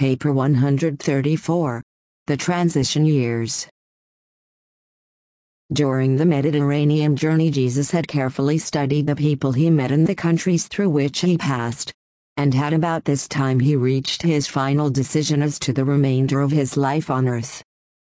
Paper 134. The Transition Years. During the Mediterranean journey, Jesus had carefully studied the people he met and the countries through which he passed. And at about this time he reached his final decision as to the remainder of his life on earth.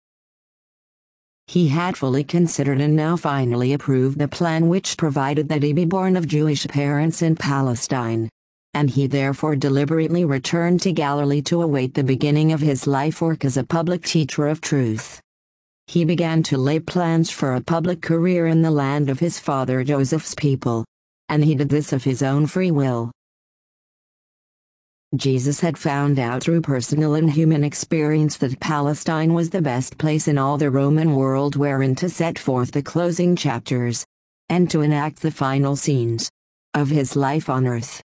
He had fully considered and now finally approved the plan which provided that he be born of Jewish parents in Palestine. And he therefore deliberately returned to Galilee to await the beginning of his life work as a public teacher of truth. He began to lay plans for a public career in the land of his father Joseph's people. And he did this of his own free will. Jesus had found out through personal and human experience that Palestine was the best place in all the Roman world wherein to set forth the closing chapters, and to enact the final scenes, of his life on earth.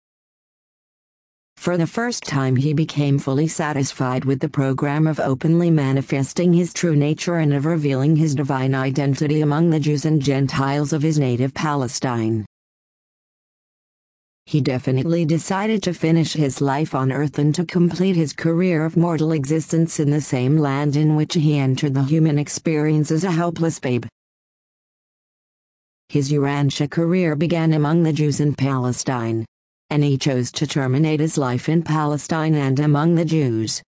For the first time he became fully satisfied with the program of openly manifesting his true nature and of revealing his divine identity among the Jews and Gentiles of his native Palestine. He definitely decided to finish his life on earth and to complete his career of mortal existence in the same land in which he entered the human experience as a helpless babe. His Urantia career began among the Jews in Palestine, and he chose to terminate his life in Palestine and among the Jews.